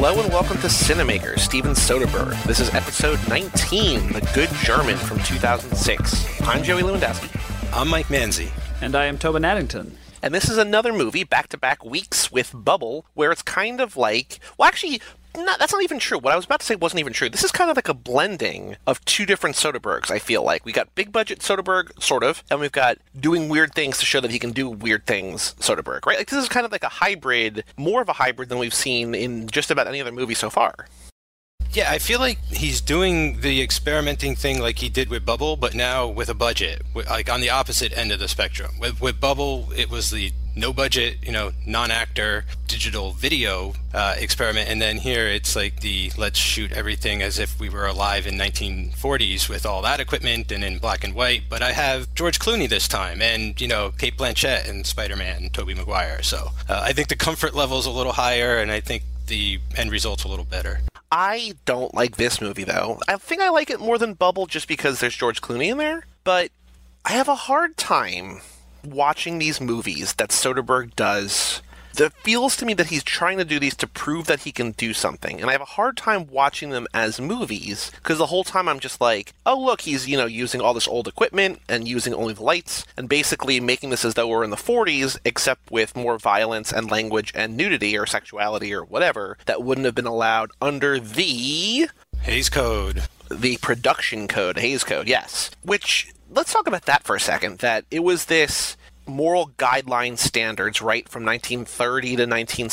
Hello and welcome to Cinemaker, Steven Soderbergh. This is episode 19, The Good German from 2006. I'm Joey Lewandowski. I'm Mike Manzi. And I am Tobin Addington. And this is another movie, back-to-back weeks with Bubble, where it's kind of like... Well, actually, that's not even true. What I was about to say wasn't even true. This is kind of like a blending of two different Soderberghs, I feel like. We got big-budget Soderbergh, sort of, and we've got doing weird things to show that he can do weird things Soderbergh, right? Like, this is kind of like a hybrid, more of a hybrid than we've seen in just about any other movie so far. Yeah, I feel like he's doing the experimenting thing like he did with Bubble, but now with a budget, like on the opposite end of the spectrum. With Bubble, it was the no-budget, non-actor digital video experiment, and then here it's like the let's shoot everything as if we were alive in 1940s with all that equipment and in black and white, but I have George Clooney this time, and, Cate Blanchett and Spider-Man and Tobey Maguire, so I think the comfort level's a little higher, and I think the end result's a little better. I don't like this movie, though. I think I like it more than Bubble just because there's George Clooney in there, but I have a hard time watching these movies that Soderbergh does. It feels to me that he's trying to do these to prove that he can do something, and I have a hard time watching them as movies, because the whole time I'm just like, oh look, he's, using all this old equipment, and using only the lights, and basically making this as though we're in the 40s, except with more violence and language and nudity, or sexuality, or whatever, that wouldn't have been allowed under the... Hays Code. The production code, Hays Code, yes. Which, let's talk about that for a second, that it was this moral guideline standards, right, from 1930 to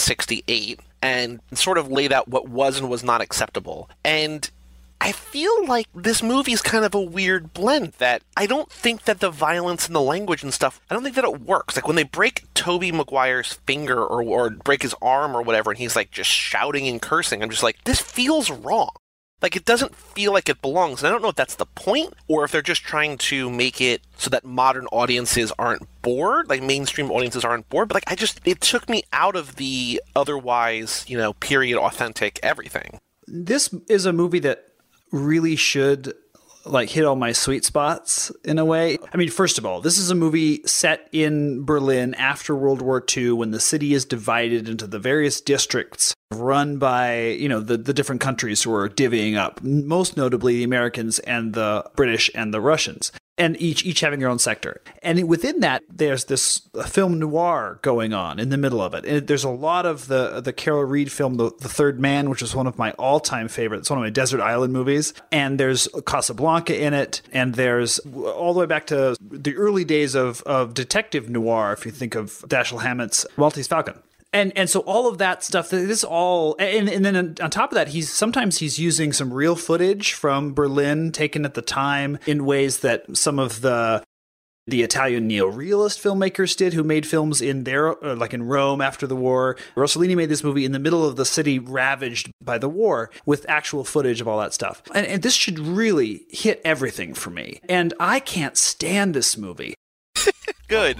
1968, and sort of laid out what was and was not acceptable. And I feel like this movie's kind of a weird blend, that I don't think that the violence and the language and stuff, I don't think that it works. Like, when they break Tobey Maguire's finger or break his arm or whatever, and he's, like, just shouting and cursing, I'm just like, this feels wrong. Like, it doesn't feel like it belongs, and I don't know if that's the point, or if they're just trying to make it so that modern audiences aren't bored, like mainstream audiences aren't bored, but it took me out of the otherwise, period authentic everything. This is a movie that really should hit all my sweet spots in a way. I mean, first of all, this is a movie set in Berlin after World War II, when the city is divided into the various districts run by, the different countries who are divvying up, most notably the Americans and the British and the Russians, and each having their own sector. And within that, there's this film noir going on in the middle of it. And there's a lot of the Carol Reed film, The Third Man, which is one of my all-time favorites. It's one of my desert island movies. And there's Casablanca in it. And there's all the way back to the early days of detective noir, if you think of Dashiell Hammett's Maltese Falcon. And so all of that stuff, this all, and then on top of that, he's using some real footage from Berlin taken at the time in ways that some of the Italian neo-realist filmmakers did, who made films in their, like in Rome after the war. Rossellini made this movie in the middle of the city ravaged by the war with actual footage of all that stuff. And this should really hit everything for me. And I can't stand this movie. Good.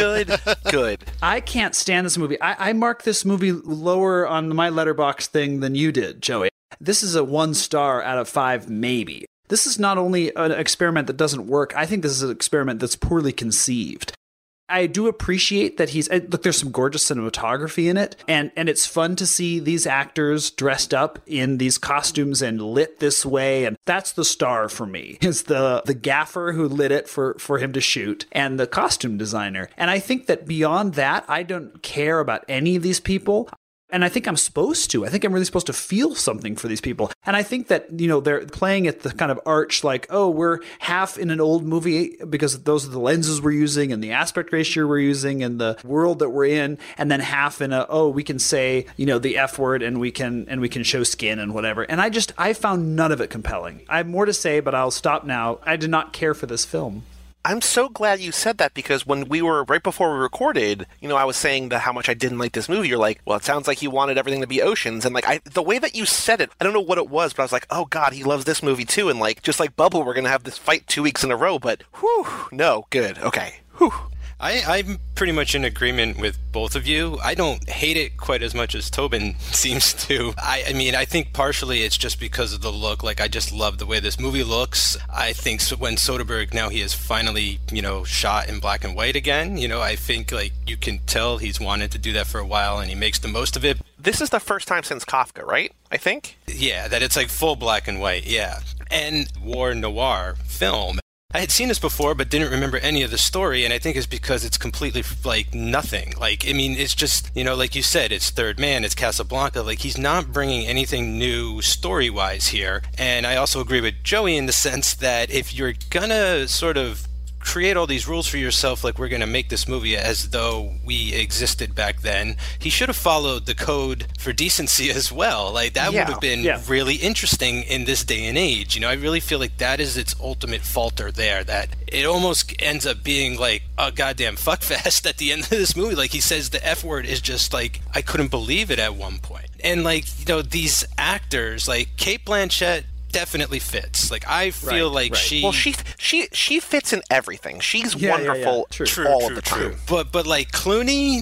I can't stand this movie. I mark this movie lower on my Letterboxd thing than you did, Joey. This is a 1 star out of 5, maybe. This is not only an experiment that doesn't work, I think this is an experiment that's poorly conceived. I do appreciate that there's some gorgeous cinematography in it, and it's fun to see these actors dressed up in these costumes and lit this way, and that's the star for me, is the gaffer who lit it for him to shoot, and the costume designer. And I think that beyond that, I don't care about any of these people. And I think I'm supposed to. I think I'm really supposed to feel something for these people. And I think that, they're playing at the kind of arch like, oh, we're half in an old movie because those are the lenses we're using and the aspect ratio we're using and the world that we're in. And then half in we can say, the F word and we can show skin and whatever. And I found none of it compelling. I have more to say, but I'll stop now. I did not care for this film. I'm so glad you said that, because when we were, right before we recorded, I was saying how much I didn't like this movie. You're like, well, it sounds like he wanted everything to be oceans. And the way that you said it, I don't know what it was, but I was like, oh God, he loves this movie too. And just like Bubble, we're going to have this fight 2 weeks in a row, but whew, no, good. Okay. Whew. I'm pretty much in agreement with both of you. I don't hate it quite as much as Tobin seems to. I mean, I think partially it's just because of the look. Like, I just love the way this movie looks. I think when Soderbergh, now he is finally, shot in black and white again, I think, like, you can tell he's wanted to do that for a while, and he makes the most of it. This is the first time since Kafka, right? I think? Yeah, that it's like full black and white, yeah. And war noir film. I had seen this before, but didn't remember any of the story, and I think it's because it's completely, like, nothing. Like, I mean, it's just, like you said, it's Third Man, it's Casablanca. Like, he's not bringing anything new story-wise here. And I also agree with Joey in the sense that if you're gonna sort of create all these rules for yourself, like we're going to make this movie as though we existed back then, he should have followed the code for decency as well. Like, that would have been really interesting in this day and age. I really feel like that is its ultimate falter there, that it almost ends up being like a goddamn fuckfest at the end of this movie. Like, he says the F word is just like, I couldn't believe it at one point. And, like, these actors, like Cate Blanchett, definitely fits. Like, I feel she... Well, she fits in everything. She's wonderful all of the time. But like Clooney,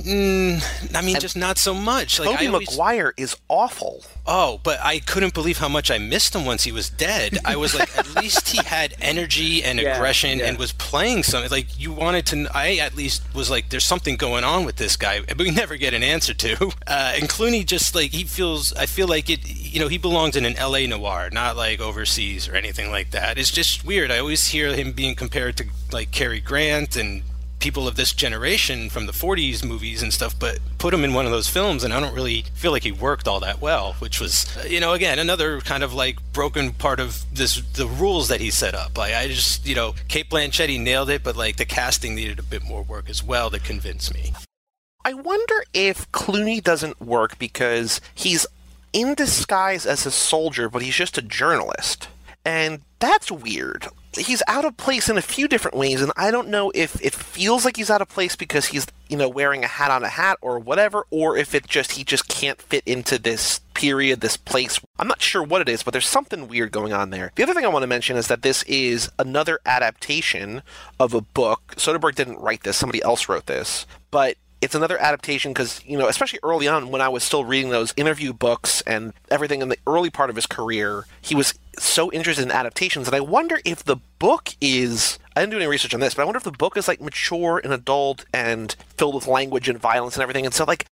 just not so much. Like, Tobey Maguire is awful. Oh, but I couldn't believe how much I missed him once he was dead. I was like, at least he had energy and aggression and was playing something. Like, you wanted to... I at least was like, there's something going on with this guy, but we never get an answer to. And Clooney just, like, I feel like it, he belongs in an LA noir, not like overseas or anything like that. It's just weird. I always hear him being compared to, like, Cary Grant and people of this generation from the 40s movies and stuff, but put him in one of those films and I don't really feel like he worked all that well, which was, again, another kind of like broken part of the rules that he set up. Like, I just, Cate Blanchett, he nailed it, but like the casting needed a bit more work as well to convince me. I wonder if Clooney doesn't work because he's in disguise as a soldier, but he's just a journalist. And that's weird. He's out of place in a few different ways, and I don't know if it feels like he's out of place because he's, wearing a hat on a hat or whatever, or if he just can't fit into this period, this place. I'm not sure what it is, but there's something weird going on there. The other thing I want to mention is that this is another adaptation of a book. Soderbergh didn't write this, somebody else wrote this, but it's another adaptation because, especially early on when I was still reading those interview books and everything in the early part of his career, he was so interested in adaptations. And I wonder if the book is, I didn't do any research on this, but I wonder if the book is like mature and adult and filled with language and violence and everything. And so, like,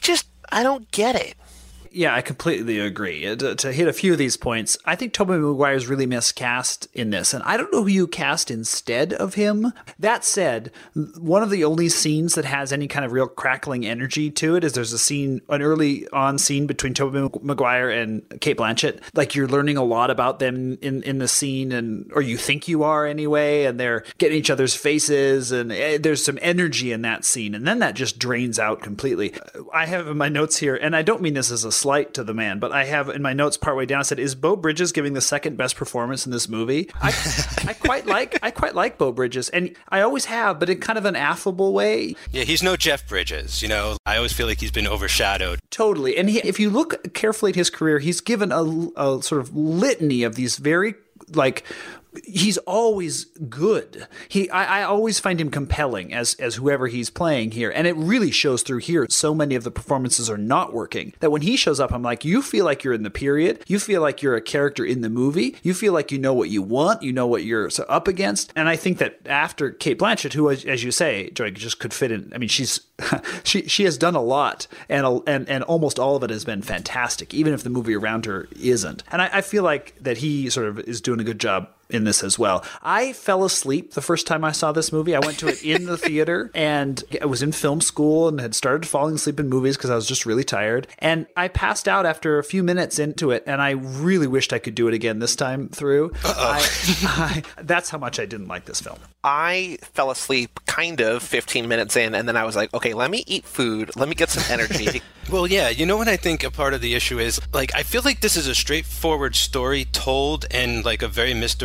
I don't get it. Yeah, I completely agree. To hit a few of these points, I think Tobey Maguire is really miscast in this, and I don't know who you cast instead of him. That said, one of the only scenes that has any kind of real crackling energy to it is there's an early on scene between Tobey Maguire and Cate Blanchett. Like, you're learning a lot about them in the scene, or you think you are anyway, and they're getting each other's faces, and there's some energy in that scene, and then that just drains out completely. I have in my notes here, and I don't mean this as a slight to the man, but I have in my notes partway down, I said, is Beau Bridges giving the second best performance in this movie? I quite like Beau Bridges, and I always have, but in kind of an affable way. Yeah, he's no Jeff Bridges, I always feel like he's been overshadowed. Totally. And if you look carefully at his career, he's given a sort of litany of these very, like, he's always good. I always find him compelling as whoever he's playing here. And it really shows through here. So many of the performances are not working that when he shows up, I'm like, you feel like you're in the period. You feel like you're a character in the movie. You feel like you know what you want. You know what you're up against. And I think that after Cate Blanchett, who, as you say, Joy, just could fit in. I mean, she's she has done a lot, and almost all of it has been fantastic, even if the movie around her isn't. And I feel like that he sort of is doing a good job in this as well. I fell asleep the first time I saw this movie. I went to it in the theater, and I was in film school and had started falling asleep in movies because I was just really tired. And I passed out after a few minutes into it, and I really wished I could do it again this time through. That's how much I didn't like this film. I fell asleep kind of 15 minutes in, and then I was like, okay, let me eat food. Let me get some energy. Well, yeah, you know what I think a part of the issue is? Like, I feel like this is a straightforward story told in, like, a very misdirected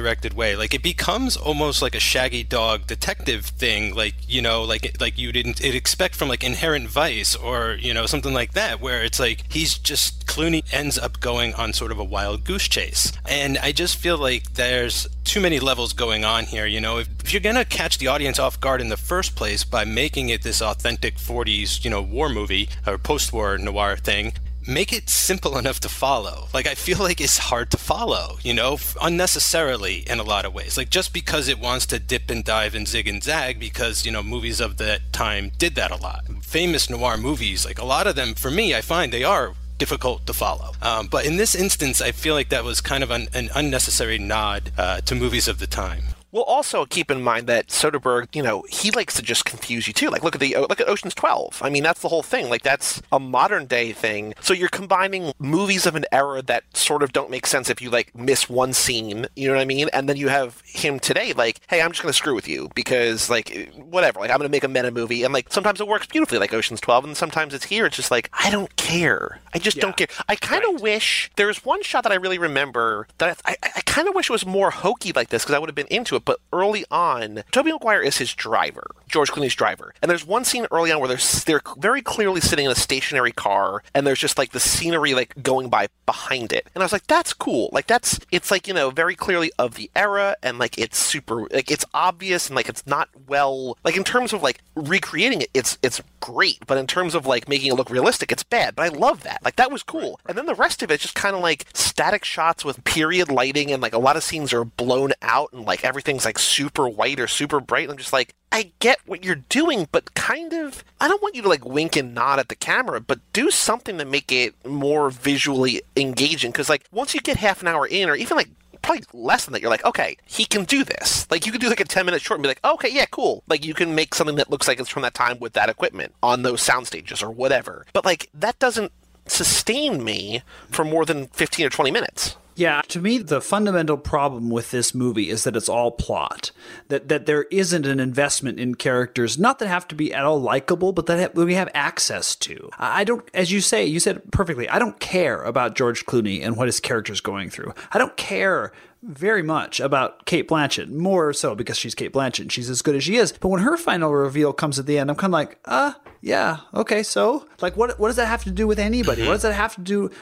directed way. Like, it becomes almost like a Shaggy Dog detective thing, like, you know, like you didn't expect from like Inherent Vice or, you know, something like that, where it's like Clooney ends up going on sort of a wild goose chase. And I just feel like there's too many levels going on here. You know, if you're gonna catch the audience off guard in the first place by making it this authentic 40s, you know, war movie or post-war noir thing, make it simple enough to follow. Like, I feel like it's hard to follow, you know, unnecessarily in a lot of ways. Like, just because it wants to dip and dive and zig and zag, because, you know, movies of that time did that a lot. Famous noir movies, like a lot of them, for me, I find they are difficult to follow. But in this instance, I feel like that was kind of an unnecessary nod to movies of the time. Well, also keep in mind that Soderbergh, you know, he likes to just confuse you too. Like, look at Ocean's 12. I mean, that's the whole thing. Like, that's a modern day thing. So you're combining movies of an era that sort of don't make sense if you like miss one scene. You know what I mean? And then you have him today, like, hey, I'm just going to screw with you because, like, whatever. Like, I'm going to make a meta movie, and like sometimes it works beautifully, like Ocean's 12, and sometimes it's here. It's just like, I don't care. I just don't care. I kind of wish there's one shot that I really remember that I kind of wish it was more hokey like this because I would have been into it. But early on, Tobey Maguire is his driver, George Clooney's driver. And there's one scene early on where they're very clearly sitting in a stationary car, and there's just like the scenery like going by behind it. And I was like, that's cool. Like, it's like, you know, very clearly of the era, and like it's super, like it's obvious, and like it's not well, like in terms of like recreating it, it's great. But in terms of like making it look realistic, it's bad. But I love that. Like, that was cool. And then the rest of it's just kind of like static shots with period lighting, and like a lot of scenes are blown out, and like everything's like super white or super bright. And I'm just like, I get what you're doing, but kind of, I don't want you to like wink and nod at the camera, but do something to make it more visually engaging. Because like once you get half an hour in, or even like probably less than that, you're like, okay, he can do this. Like, you could do like a 10-minute short and be like, okay, yeah, cool. Like, you can make something that looks like it's from that time with that equipment on those sound stages or whatever. But like, that doesn't sustain me for more than 15 or 20 minutes. Yeah, to me, the fundamental problem with this movie is that it's all plot. That there isn't an investment in characters, not that have to be at all likable, but that we have access to. I don't, as you say, you said it perfectly, I don't care about George Clooney and what his character's going through. I don't care very much about Cate Blanchett, more so because she's Cate Blanchett and she's as good as she is. But when her final reveal comes at the end, I'm kind of like, yeah, okay, so like, what does that have to do with anybody? What does that have to do?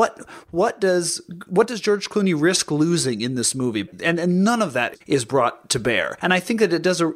What does George Clooney risk losing in this movie? And none of that is brought to bear. And I think that it does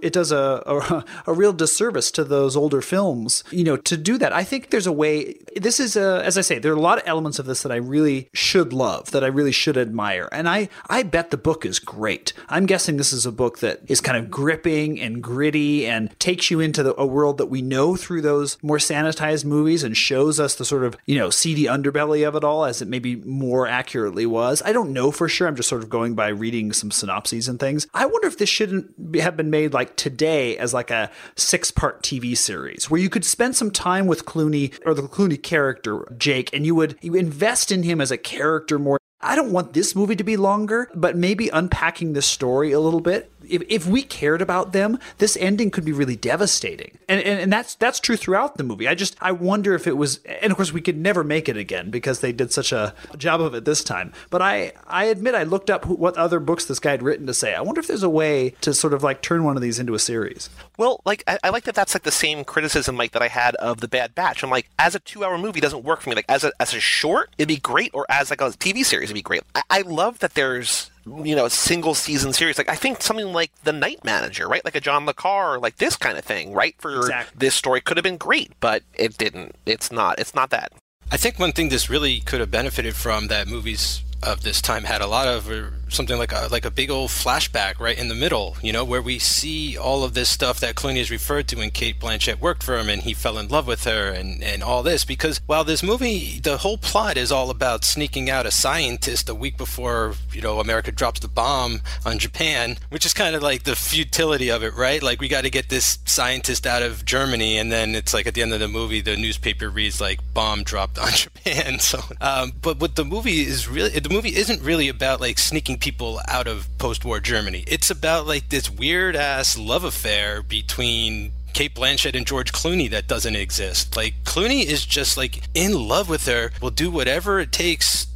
a real disservice to those older films, you know, to do that. I think there's a way. This is as I say, there are a lot of elements of this that I really should love, that I really should admire, and I bet the book is great. I'm guessing this is a book that is kind of gripping and gritty and takes you into a world that we know through those more sanitized movies and shows us the sort of, you know, seedy underbelly of it all as it maybe more accurately was. I don't know for sure. I'm just sort of going by reading some synopses and things. I wonder if this shouldn't have been made like today as like a 6-part TV series where you could spend some time with Clooney or the Clooney character, Jake, and you invest in him as a character more. I don't want this movie to be longer, but maybe unpacking this story a little bit. If we cared about them, this ending could be really devastating. And that's true throughout the movie. I wonder if it was, and of course we could never make it again because they did such a job of it this time. But I admit I looked up what other books this guy had written to say. I wonder if there's a way to sort of like turn one of these into a series. Well, like, I like that that's like the same criticism like that I had of The Bad Batch. I'm like, as a 2-hour movie, it doesn't work for me. Like, as a short, it'd be great, or as like a TV series, it'd be great. I love that there's, you know, a single season series. Like, I think something like The Night Manager, right? Like a John le Carre, like this kind of thing, right? For This story could have been great, but it didn't. It's not that. I think one thing this really could have benefited from, that movies of this time had a lot of, something like a big old flashback right in the middle, you know, where we see all of this stuff that Clooney has referred to when Cate Blanchett worked for him and he fell in love with her and all this. Because while this movie, the whole plot is all about sneaking out a scientist a week before, you know, America drops the bomb on Japan, which is kind of like the futility of it, right? Like, we got to get this scientist out of Germany, and then it's like at the end of the movie, the newspaper reads like bomb dropped on Japan. So, but what the movie is really, the movie isn't really about like sneaking people out of post-war Germany. It's about like this weird-ass love affair between Cate Blanchett and George Clooney that doesn't exist. Like, Clooney is just like in love with her, will do whatever it takes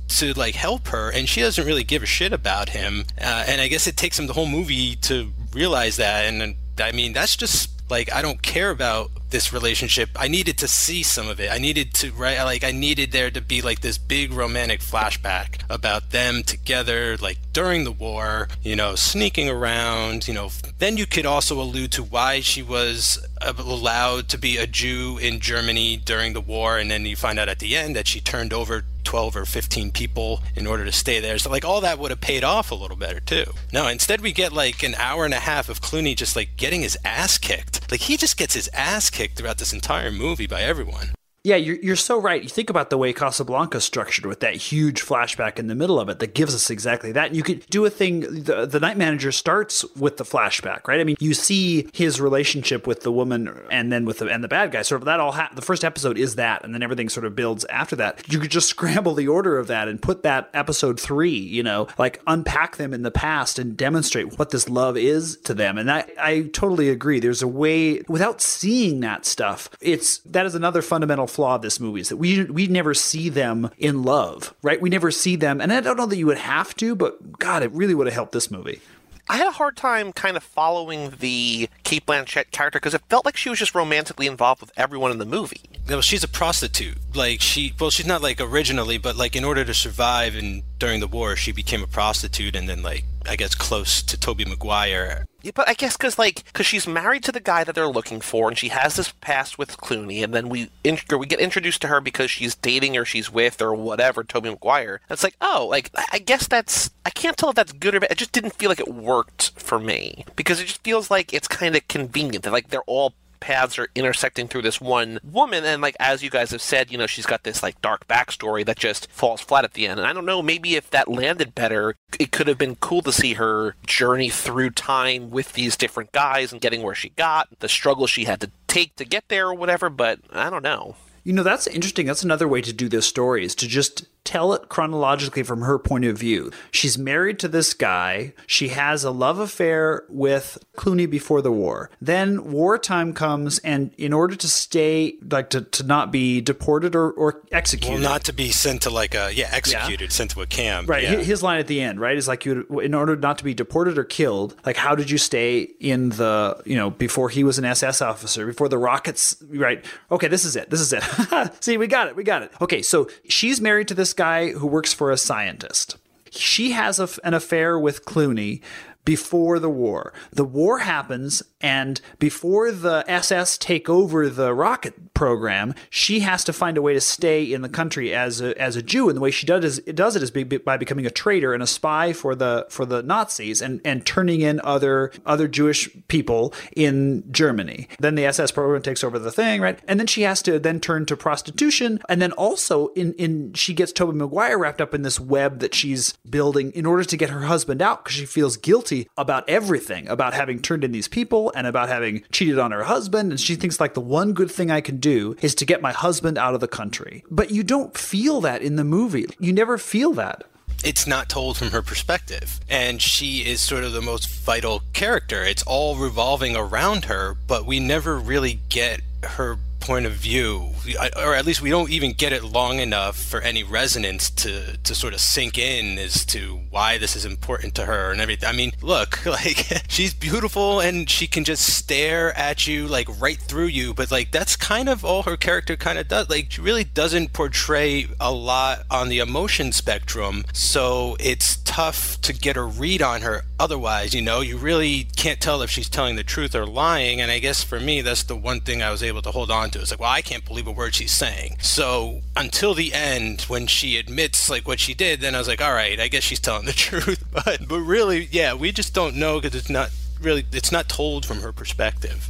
to like help her, and she doesn't really give a shit about him. And I guess it takes him the whole movie to realize that. And I mean, that's just like, I don't care about this relationship. I needed to see some of it. I needed to, right? Like, I needed there to be like this big romantic flashback about them together, like during the war, sneaking around, Then you could also allude to why she was allowed to be a Jew in Germany during the war. And then you find out at the end that she turned over 12 or 15 people in order to stay there. So like all that would have paid off a little better too. No, instead we get like an hour and a half of Clooney just like getting his ass kicked. Like he just gets his ass kicked throughout this entire movie by everyone. Yeah, you're so right. You think about the way Casablanca is structured with that huge flashback in the middle of it that gives us exactly that. And you could do a thing, the Night Manager starts with the flashback, right? I mean, you see his relationship with the woman and then with the bad guy. Sort of that all the first episode is that, and then everything sort of builds after that. You could just scramble the order of that and put that episode 3, like unpack them in the past and demonstrate what this love is to them. And I totally agree. There's a way, without seeing that stuff, that is another fundamental flaw of this movie, is that we never see them in love, right? We never see them, and I don't know that you would have to, but God, it really would have helped this movie. I had a hard time kind of following the Cate Blanchett character because it felt like she was just romantically involved with everyone in the movie. Well, she's a prostitute. Like she's not like originally, but like in order to survive and during the war, she became a prostitute and then like, I guess close to Tobey Maguire. Yeah, but I guess because she's married to the guy that they're looking for, and she has this past with Clooney, and then we get introduced to her because she's dating or she's with or whatever Tobey Maguire. And it's like, oh, like I guess I can't tell if that's good or bad. It just didn't feel like it worked for me because it just feels like it's kind of convenient that like they're all paths are intersecting through this one woman, and like as you guys have said, she's got this like dark backstory that just falls flat at the end. And I don't know, maybe if that landed better, it could have been cool to see her journey through time with these different guys and getting where she got, the struggle she had to take to get there or whatever, but I don't know. That's interesting. That's another way to do this story, is to just tell it chronologically from her point of view. She's married to this guy. She has a love affair with Clooney before the war. Then wartime comes, and in order to stay, like to not be deported or executed. Well, not to be sent to like executed, sent to a camp. Right. Yeah. His line at the end, right, is like, in order not to be deported or killed, like how did you stay in the, before he was an SS officer, before the rockets, right? Okay, this is it. See, we got it. Okay, so she's married to this guy who works for a scientist. She has an affair with Clooney before the war. The war happens, and before the SS take over the rocket program, she has to find a way to stay in the country as a Jew. And the way she does it is by becoming a traitor and a spy for the Nazis and turning in other Jewish people in Germany. Then the SS program takes over the thing, right? And then she has to then turn to prostitution, and then also she gets Tobey Maguire wrapped up in this web that she's building in order to get her husband out because she feels guilty about everything, about having turned in these people and about having cheated on her husband. And she thinks like the one good thing I can do is to get my husband out of the country. But you don't feel that in the movie. You never feel that. It's not told from her perspective, and she is sort of the most vital character. It's all revolving around her, but we never really get her point of view, or at least we don't even get it long enough for any resonance to sort of sink in as to why this is important to her and everything. I mean, look, like she's beautiful and she can just stare at you like right through you, but like that's kind of all her character kind of does. Like she really doesn't portray a lot on the emotion spectrum, so it's tough to get a read on her otherwise. You really can't tell if she's telling the truth or lying. And I guess for me, that's the one thing I was able to hold on to. It's like, well, I can't believe a word she's saying. So until the end, when she admits like what she did, then I was like, all right, I guess she's telling the truth. But really, yeah, we just don't know because it's not told from her perspective.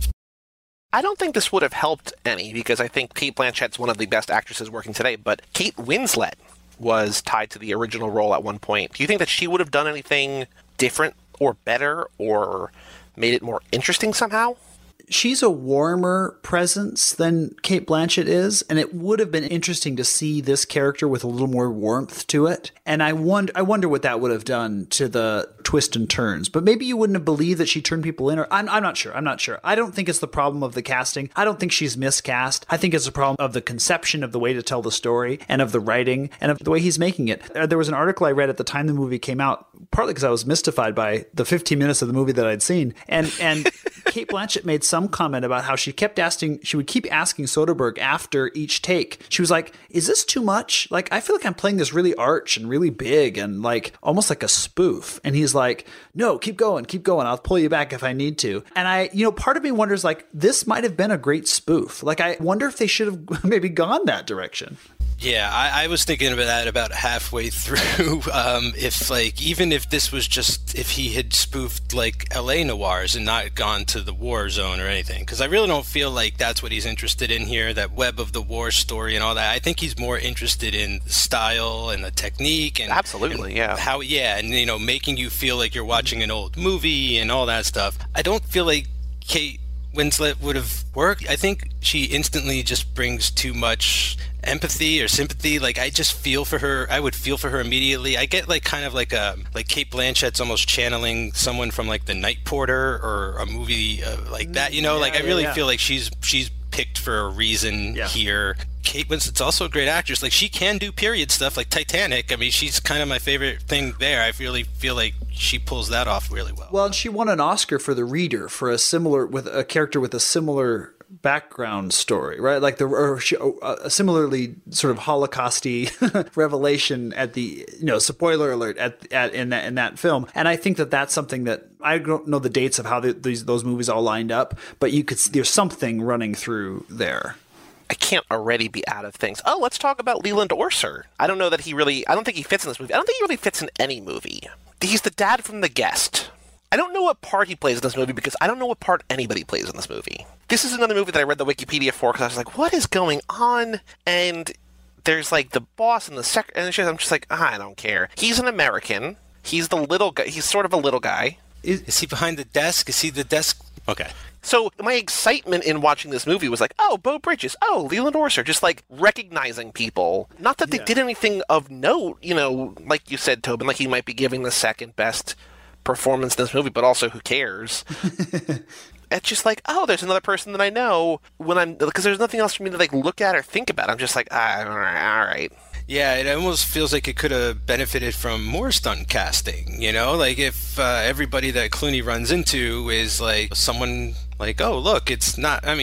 I don't think this would have helped any because I think Cate Blanchett's one of the best actresses working today, but Kate Winslet was tied to the original role at one point. Do you think that she would have done anything different or better or made it more interesting somehow? she's a warmer presence than Cate Blanchett is, and it would have been interesting to see this character with a little more warmth to it. And I wonder what that would have done to the twists and turns. But maybe you wouldn't have believed that she turned people in, or I'm not sure. I'm not sure. I don't think it's the problem of the casting. I don't think she's miscast. I think it's a problem of the conception of the way to tell the story and of the writing and of the way he's making it. There was an article I read at the time the movie came out, partly because I was mystified by the 15 minutes of the movie that I'd seen. And Cate Blanchett made some comment about how she would keep asking Soderbergh after each take. She was like, is this too much? Like, I feel like I'm playing this really arch and really big and like almost like a spoof. And he's like, no, keep going. I'll pull you back if I need to. And part of me wonders, like, this might have been a great spoof. Like, I wonder if they should have maybe gone that direction. Yeah, I was thinking about that about halfway through. Even if this was just, if he had spoofed like LA noirs and not gone to the war zone or anything, because I really don't feel like that's what he's interested in here, that web of the war story and all that. I think he's more interested in the style and the technique and absolutely, and how, and making you feel like you're watching an old movie and all that stuff. I don't feel like Kate Winslet would have worked. I think she instantly just brings too much empathy or sympathy. Like, I just feel for her. I would feel for her immediately. I get like kind of like Cate Blanchett's almost channeling someone from like The Night Porter or a movie like that. I really feel like she's picked for a reason here. Kate Winslet's also a great actress. Like, she can do period stuff like Titanic. I mean, she's kind of my favorite thing there. I really feel like she pulls that off really well. Well, and she won an Oscar for The Reader for with a character with a similar background story, right? Like a similarly sort of Holocausty revelation at the, spoiler alert in that film. And I think that that's something that I don't know the dates of how those movies all lined up, but you could there's something running through there. I can't already be out of things. Oh, let's talk about Leland Orser. I don't think he fits in this movie. I don't think he really fits in any movie. He's the dad from The Guest. I don't know what part he plays in this movie because I don't know what part anybody plays in this movie. This is another movie that I read the Wikipedia for because I was like, what is going on? And there's like the boss and the secretary, and I'm just like, I don't care. He's an American. He's the little guy. He's sort of a little guy. Is he behind the desk? Is he the desk? Okay. So my excitement in watching this movie was like, oh, Beau Bridges, oh, Leland Orser, just like recognizing people. Not that they did anything of note, like you said, Tobin, like he might be giving the second best performance in this movie, but also who cares? It's just like, oh, there's another person that I know because there's nothing else for me to like look at or think about. I'm just like, all right. Yeah, it almost feels like it could have benefited from more stunt casting, like if everybody that Clooney runs into is like someone like, oh, look, it's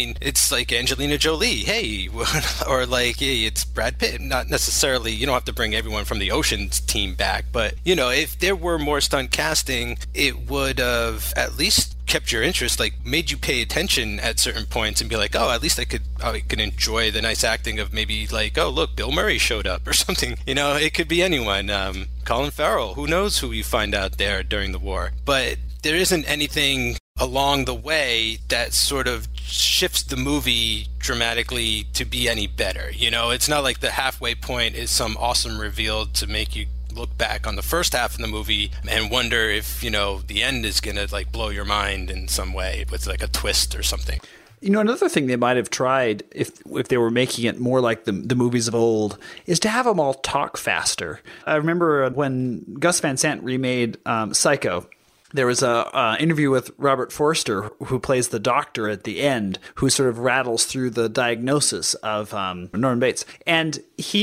like Angelina Jolie, hey, or like, hey, it's Brad Pitt. Not necessarily, you don't have to bring everyone from the Ocean's team back, but, if there were more stunt casting, it would have at least kept your interest, like made you pay attention at certain points and be like, oh, at least I could enjoy the nice acting of maybe like, oh, look, Bill Murray showed up or something. It could be anyone. Colin Farrell, who knows who you find out there during the war. But there isn't anything along the way that sort of shifts the movie dramatically to be any better. It's not like the halfway point is some awesome reveal to make you look back on the first half of the movie and wonder if, the end is going to like blow your mind in some way with like a twist or something. Another thing they might have tried if they were making it more like the movies of old is to have them all talk faster. I remember when Gus Van Sant remade Psycho, there was a interview with Robert Forster, who plays the doctor at the end, who sort of rattles through the diagnosis of Norman Bates. And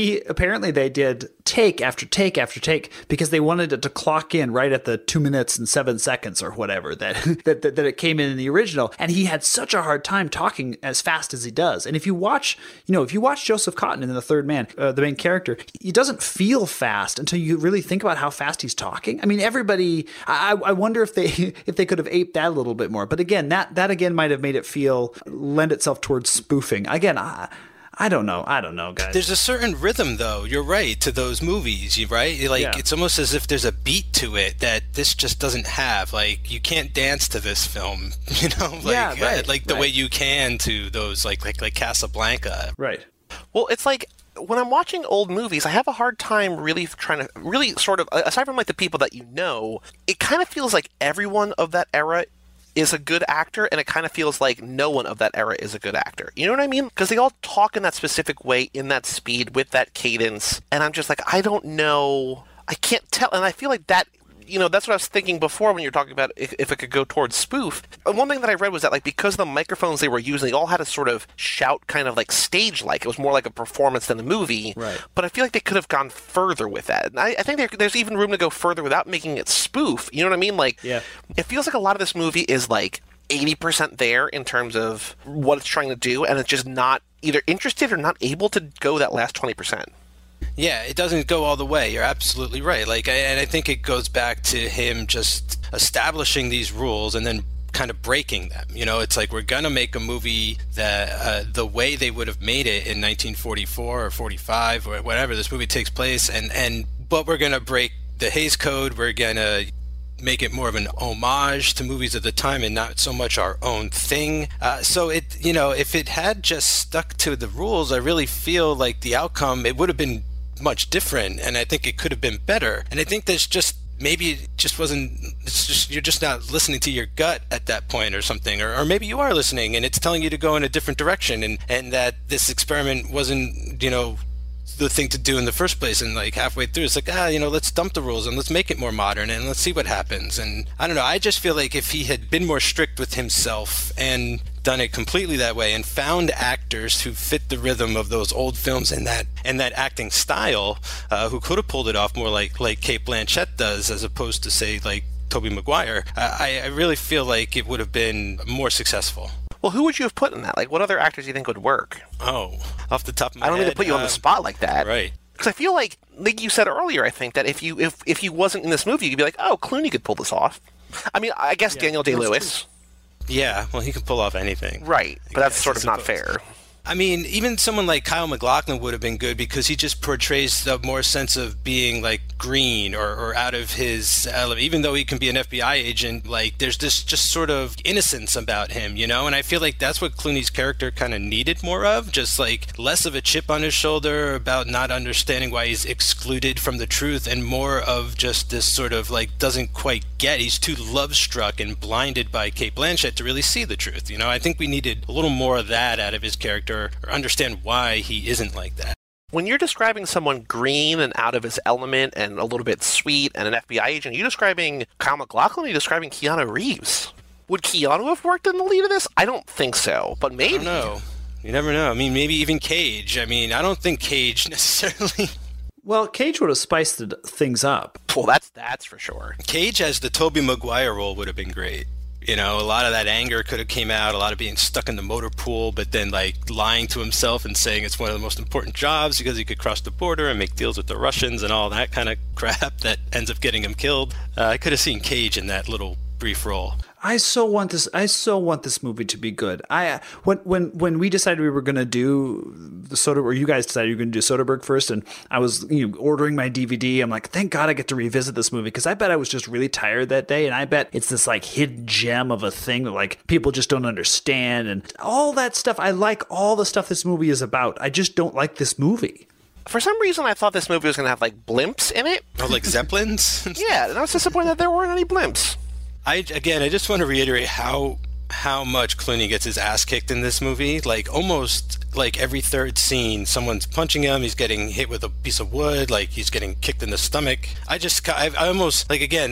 they did take after take after take because they wanted it to clock in right at the 2 minutes and 7 seconds or whatever that it came in the original. And he had such a hard time talking as fast as he does. And if you watch Joseph Cotten in The Third Man, the main character, he doesn't feel fast until you really think about how fast he's talking. I mean, everybody, I wonder if they could have aped that a little bit more. But again, that again might have made it lend itself towards spoofing. Again, I don't know, guys. There's a certain rhythm, though. You're right, to those movies, right? Like, It's almost as if there's a beat to it that this just doesn't have. Like, you can't dance to this film, the way you can to those, like Casablanca. Right. Well, it's like, when I'm watching old movies, I have a hard time really trying to really sort of, aside from like the people that it kind of feels like everyone of that era is a good actor, and it kind of feels like no one of that era is a good actor. You know what I mean? Because they all talk in that specific way, in that speed, with that cadence, and I'm just like, I don't know. I can't tell, and I feel like that, that's what I was thinking before when you're talking about if it could go towards spoof. And one thing that I read was that, like, because the microphones they were using, they all had a sort of shout kind of like stage-like. It was more like a performance than a movie. Right. But I feel like they could have gone further with that. And I think there's even room to go further without making it spoof. You know what I mean? Like, yeah. It feels like a lot of this movie is like 80% there in terms of what it's trying to do, and it's just not either interested or not able to go that last 20%. Yeah, it doesn't go all the way. You're absolutely right. And I think it goes back to him just establishing these rules and then kind of breaking them. It's like, we're going to make a movie that the way they would have made it in 1944 or 45 or whatever this movie takes place, but we're going to break the Hays Code. We're going to make it more of an homage to movies of the time and not so much our own thing. So if it had just stuck to the rules, I really feel like the outcome, it would have been much different, and I think it could have been better. And I think there's just, maybe it just wasn't, it's just, you're just not listening to your gut at that point or something, or maybe you are listening and it's telling you to go in a different direction, and that this experiment wasn't, the thing to do in the first place. And like halfway through, it's like, let's dump the rules and let's make it more modern and let's see what happens. And I don't know, I just feel like if he had been more strict with himself and done it completely that way and found actors who fit the rhythm of those old films and that acting style, who could have pulled it off more like Cate Blanchett does, as opposed to, say, like Tobey Maguire, I really feel like it would have been more successful. Well, who would you have put in that? Like, what other actors do you think would work? Oh, off the top of my head. I don't mean to put you on the spot like that. Right. Because I feel like you said earlier, I think that if he wasn't in this movie, you'd be like, oh, Clooney could pull this off. I mean, I guess Daniel Day-Lewis. Yeah, well, he can pull off anything. Right, but that's sort of not fair. I mean, even someone like Kyle MacLachlan would have been good because he just portrays the more sense of being like green or out of his element. Even though he can be an FBI agent, like there's this just sort of innocence about him, And I feel like that's what Clooney's character kind of needed more of, just like less of a chip on his shoulder about not understanding why he's excluded from the truth, and more of just this sort of like doesn't quite get. He's too love-struck and blinded by Cate Blanchett to really see the truth. I think we needed a little more of that out of his character, or understand why he isn't like that. When you're describing someone green and out of his element and a little bit sweet and an FBI agent, are you describing Kyle MacLachlan or are you describing Keanu Reeves? Would Keanu have worked in the lead of this? I don't think so, but maybe. I don't know. You never know. I mean, maybe even Cage. I mean, I don't think Cage necessarily... Well, Cage would have spiced things up. Well, that's for sure. Cage as the Tobey Maguire role would have been great. A lot of that anger could have came out, a lot of being stuck in the motor pool, but then like lying to himself and saying it's one of the most important jobs because he could cross the border and make deals with the Russians and all that kind of crap that ends up getting him killed. I could have seen Cage in that little brief role. I so want this movie to be good. When we decided we were going to do the Soderbergh, or you guys decided you were going to do Soderbergh first, and I was ordering my DVD. I'm like, thank God I get to revisit this movie, because I bet I was just really tired that day, and I bet it's this like hidden gem of a thing that like people just don't understand and all that stuff. I like all the stuff this movie is about. I just don't like this movie. For some reason, I thought this movie was going to have like blimps in it. Oh, like Zeppelins? Yeah, and I was disappointed that there weren't any blimps. I just want to reiterate how much Clooney gets his ass kicked in this movie. Like almost like every third scene, someone's punching him. He's getting hit with a piece of wood. Like he's getting kicked in the stomach. I almost like, again,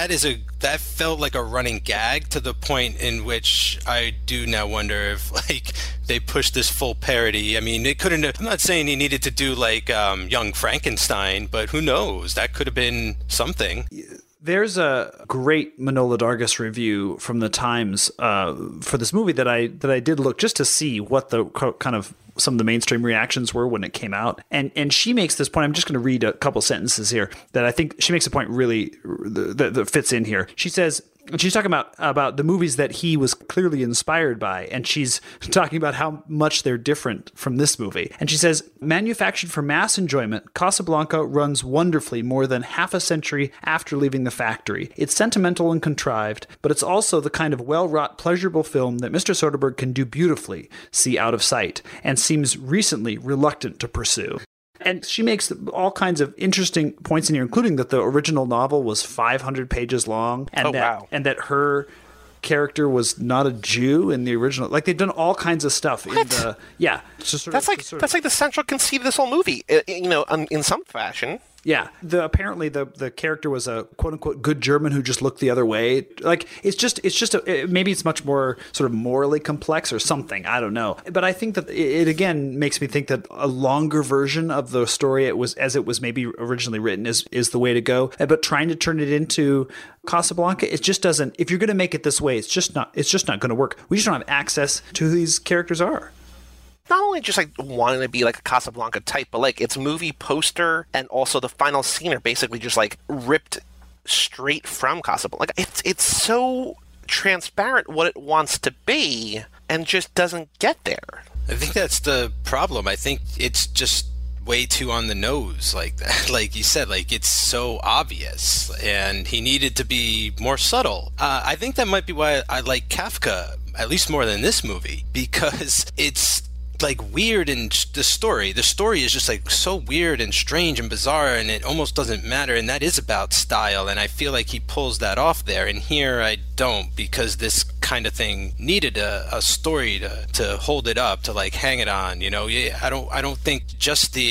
that felt like a running gag to the point in which I do now wonder if like they pushed this full parody. I mean, it couldn't have, I'm not saying he needed to do like Young Frankenstein, but who knows? That could have been something. There's a great Manohla Dargis review from the Times for this movie that I did look just to see what the kind of some of the mainstream reactions were when it came out. And she makes this point. I'm just going to read a couple sentences here that I think she makes a point really that fits in here. She says, she's talking about the movies that he was clearly inspired by, and she's talking about how much they're different from this movie. And she says, manufactured for mass enjoyment, Casablanca runs wonderfully more than half a century after leaving the factory. It's sentimental and contrived, but it's also the kind of well-wrought, pleasurable film that Mr. Soderbergh can do beautifully, see Out of Sight, and seems recently reluctant to pursue. And she makes all kinds of interesting points in here, including that the original novel was 500 pages long, and that her character was not a Jew in the original. Like they've done all kinds of stuff in the That's like the central conceit of this whole movie. In some fashion. Yeah, apparently the character was a quote unquote good German who just looked the other way. Like maybe it's much more sort of morally complex or something. I don't know, but I think that it again makes me think that a longer version of the story it was maybe originally written is the way to go. But trying to turn it into Casablanca, it just doesn't. If you're going to make it this way, it's just not going to work. We just don't have access to who these characters are. Not only just like wanting to be like a Casablanca type, but like its movie poster and also the final scene are basically just like ripped straight from Casablanca. Like it's so transparent what it wants to be and just doesn't get there. I think that's the problem. I think it's just way too on the nose like that. Like you said, like it's so obvious and he needed to be more subtle. I think that might be why I like Kafka at least more than this movie, because it's like weird in the story. The story is just like so weird and strange and bizarre, and it almost doesn't matter, and that is about style, and I feel like he pulls that off there, and here I don't, because this kind of thing needed a story to hold it up, to like hang it on, you know. I don't think just the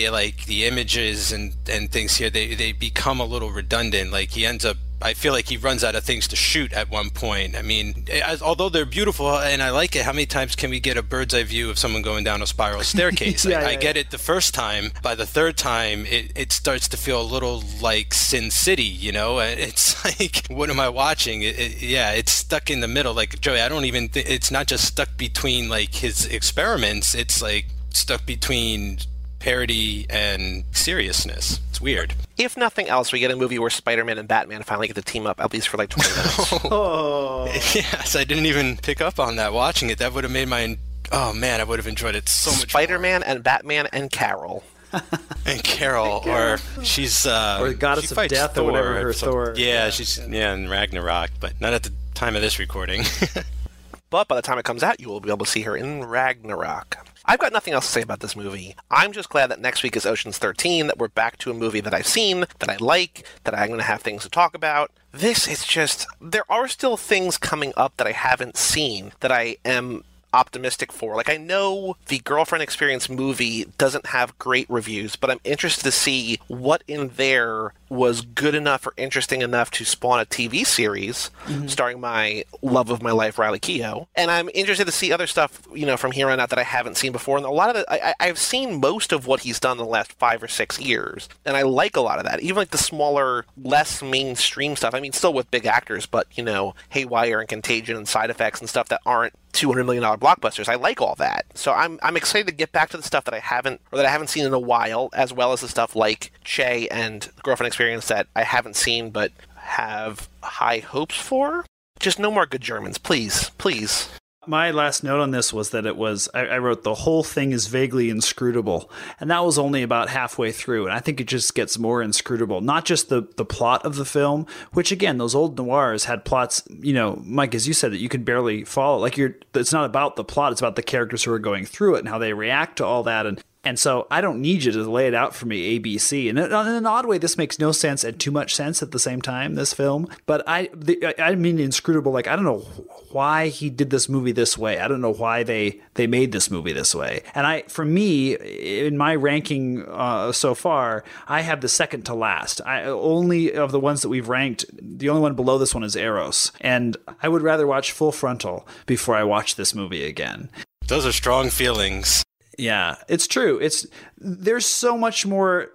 images and things here, they become a little redundant. Like he ends up, I feel like he runs out of things to shoot at one point. I mean, although they're beautiful and I like it, how many times can we get a bird's eye view of someone going down a spiral staircase? I get it the first time. By the third time, it starts to feel a little like Sin City, you know? It's like, what am I watching? It's stuck in the middle. Like, Joey, I don't even it's not just stuck between like his experiments. It's like stuck between parody and seriousness. It's weird. If nothing else, we get a movie where Spider-Man and Batman finally get to team up, at least for like 20 minutes. Oh. Yes, I didn't even pick up on that watching it. That would have made oh man, I would have enjoyed it so much Spider-Man and Batman and Carol. And Carol, or she's or the goddess of death, Thor, or whatever her Thor. Yeah, she's in Ragnarok, but not at the time of this recording. But by the time it comes out, you will be able to see her in Ragnarok. I've got nothing else to say about this movie. I'm just glad that next week is Ocean's 13, that we're back to a movie that I've seen, that I like, that I'm going to have things to talk about. This is just, there are still things coming up that I haven't seen that I am optimistic for. Like, I know the Girlfriend Experience movie doesn't have great reviews, but I'm interested to see what in there was good enough or interesting enough to spawn a TV series starring my love of my life, Riley Keough. And I'm interested to see other stuff, you know, from here on out that I haven't seen before. And a lot of it, I've seen most of what he's done in the last 5 or 6 years. And I like a lot of that. Even like the smaller, less mainstream stuff. I mean, still with big actors, but, you know, Haywire and Contagion and Side Effects and stuff that aren't $200 million blockbusters. I like all that. So I'm excited to get back to the stuff that I haven't seen in a while, as well as the stuff like Che and Girlfriend Experience that I haven't seen but have high hopes for. Just no more good Germans, please. Please. My last note on this was that I wrote the whole thing is vaguely inscrutable. And that was only about halfway through. And I think it just gets more inscrutable. Not just the plot of the film, which again, those old noirs had plots, you know, Mike, as you said, that you could barely follow. Like it's not about the plot, it's about the characters who are going through it and how they react to all that. And so I don't need you to lay it out for me, ABC. And in an odd way, this makes no sense and too much sense at the same time, this film. But I mean inscrutable, like I don't know why he did this movie this way. I don't know why they made this movie this way. And for me, in my ranking so far, I have the second to last. Only of the ones that we've ranked, the only one below this one is Eros. And I would rather watch Full Frontal before I watch this movie again. Those are strong feelings. Yeah, it's true. It is so much more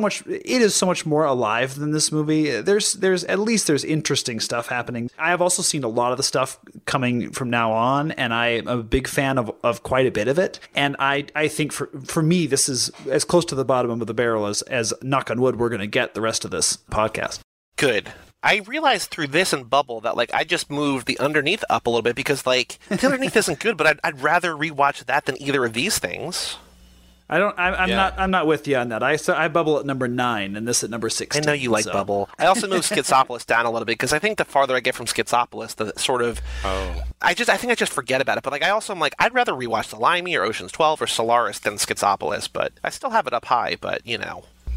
alive than this movie. There's interesting stuff happening. I have also seen a lot of the stuff coming from now on, and I am a big fan of quite a bit of it. And I think for me, this is as close to the bottom of the barrel as knock on wood, we're going to get the rest of this podcast. Good. I realized through this and Bubble that, like, I just moved the underneath up a little bit because, like, the underneath isn't good, but I'd rather rewatch that than either of these things. I'm not with you on that. I Bubble at number 9 and this at number 16. I know you like Bubble. I also moved Schizopolis down a little bit because I think the farther I get from Schizopolis, the sort of I think I just forget about it. But like I also am like I'd rather rewatch The Limey or Ocean's 12 or Solaris than Schizopolis, but I still have it up high. But you know.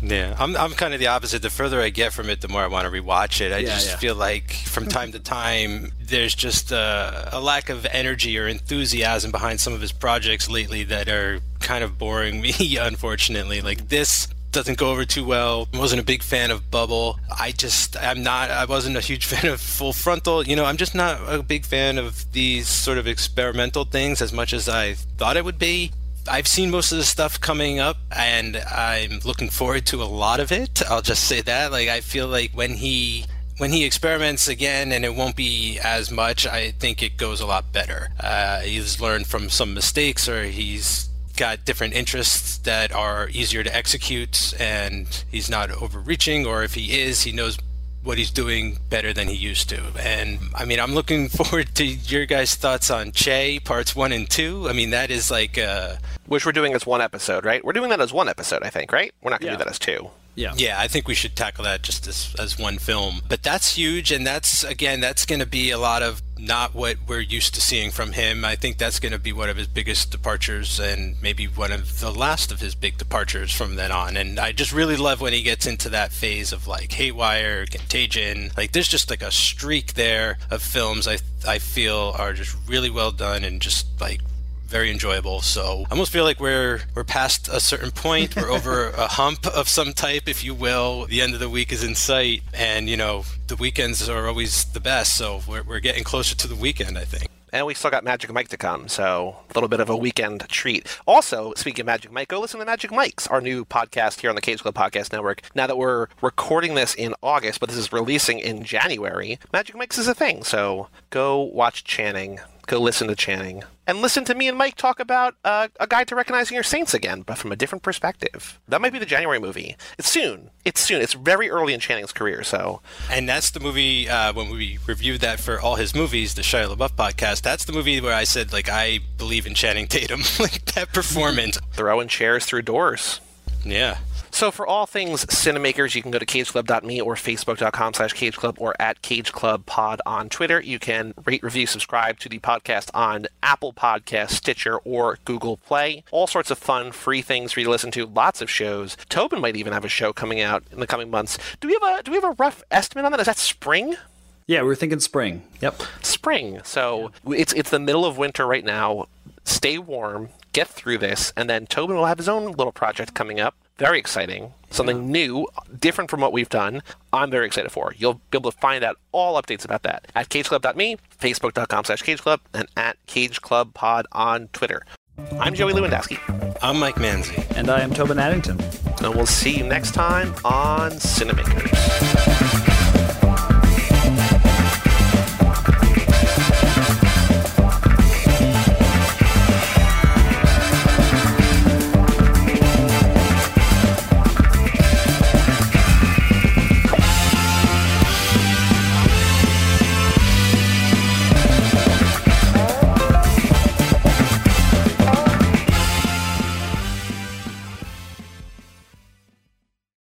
Yeah, I'm kind of the opposite. The further I get from it, the more I want to rewatch it. I just feel like from time to time, there's just a lack of energy or enthusiasm behind some of his projects lately that are kind of boring me, unfortunately. Like this doesn't go over too well. I wasn't a big fan of Bubble. I wasn't a huge fan of Full Frontal. You know, I'm just not a big fan of these sort of experimental things as much as I thought it would be. I've seen most of the stuff coming up, and I'm looking forward to a lot of it. I'll just say that. Like, I feel like when he experiments again, and it won't be as much, I think it goes a lot better. He's learned from some mistakes, or he's got different interests that are easier to execute, and he's not overreaching, or if he is, he knows what he's doing better than he used to. And I mean, I'm looking forward to your guys' thoughts on Che parts 1 and 2. I mean, that is like which we're doing as one episode, right? We're doing that as one episode, I think, right? We're not going to do that as two. Yeah, I think we should tackle that just as one film. But that's huge, and that's going to be a lot of not what we're used to seeing from him. I think that's going to be one of his biggest departures, and maybe one of the last of his big departures from then on. And I just really love when he gets into that phase of like Haywire, Contagion. Like there's just like a streak there of films I feel are just really well done and just like very enjoyable. So I almost feel like we're past a certain point. We're over a hump of some type, if you will. The end of the week is in sight, and you know the weekends are always the best. So we're getting closer to the weekend, I think. And we still got Magic Mike to come, so a little bit of a weekend treat. Also, speaking of Magic Mike, go listen to Magic Mike's, our new podcast here on the Cage Club Podcast Network. Now that we're recording this in August, but this is releasing in January, Magic Mike's is a thing. So go watch Channing, go listen to Channing, and listen to me and Mike talk about A Guide to Recognizing Your Saints again, but from a different perspective. That might be the January movie. It's soon. It's very early in Channing's career, so. And that's the movie, when we reviewed that for all his movies, the Shia LaBeouf podcast, that's the movie where I said, like, I believe in Channing Tatum. Like, that performance. Throwing chairs through doors. Yeah. So for all things Cinemakers, you can go to cageclub.me or facebook.com/cageclub or at cageclubpod on Twitter. You can rate, review, subscribe to the podcast on Apple Podcasts, Stitcher, or Google Play. All sorts of fun, free things for you to listen to. Lots of shows. Tobin might even have a show coming out in the coming months. Do we have a rough estimate on that? Is that spring? Yeah, we're thinking spring. Yep. Spring. So it's the middle of winter right now. Stay warm, get through this, and then Tobin will have his own little project coming up. Very exciting. Something new, different from what we've done. I'm very excited for. You'll be able to find out all updates about that at cageclub.me, facebook.com/cageclub, and at cageclubpod on Twitter. I'm Joey Lewandowski. I'm Mike Manzi. And I am Tobin Addington. And we'll see you next time on Cinemakers.